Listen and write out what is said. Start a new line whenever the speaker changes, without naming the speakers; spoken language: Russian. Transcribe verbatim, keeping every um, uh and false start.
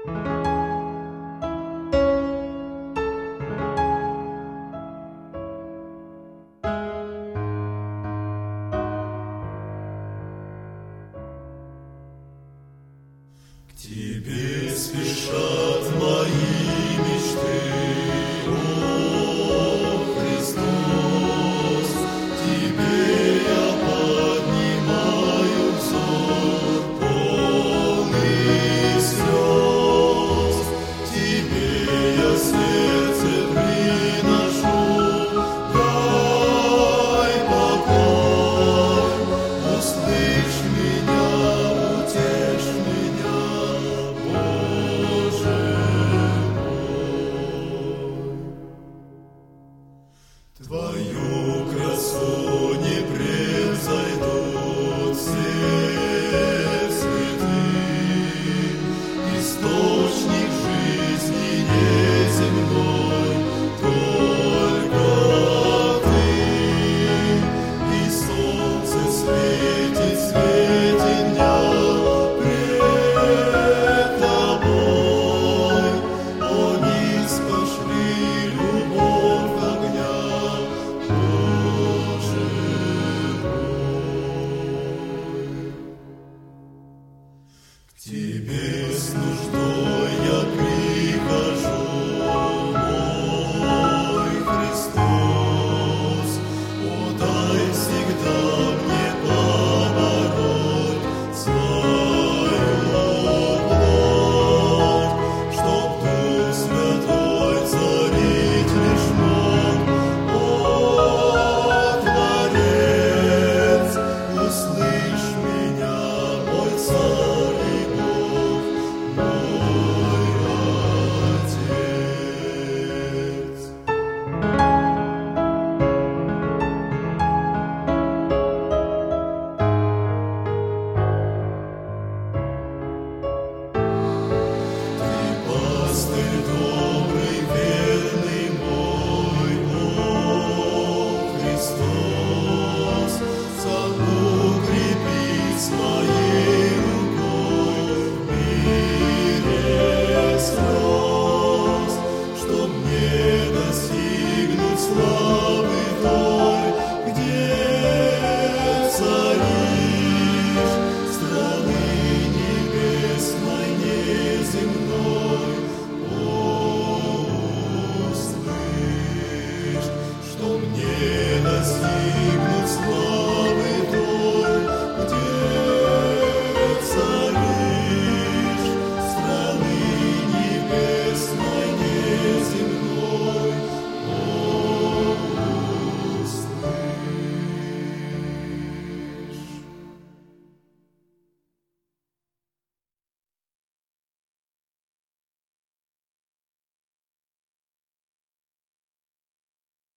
К Тебе спешат мои мечты, о Христос, Тебе я поднимаю взор, полный слез, Тебе я сердце приношу, дай покой, услышь меня, утешь меня, Боже мой. Твою красу не превзойдут все святые, источник жизни неземной, только Ты, и солнце светит, светит дня пред Тобой, о низ пошли любовь огня, Боже мой. К Тебе с нуждой